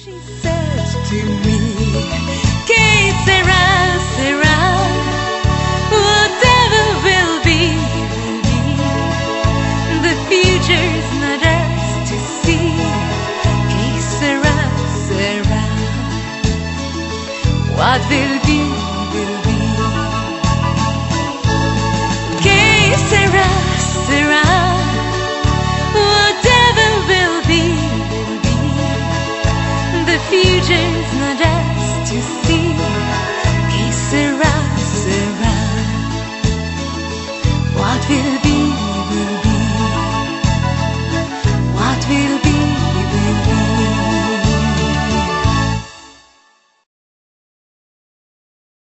She said to me, que sera, sera, whatever will be, will be. The future's not ours to see, que sera, sera, what will be, will be. Que sera, sera, whatever will be, will be. The future's not ours to see, que sera, sera, what will be.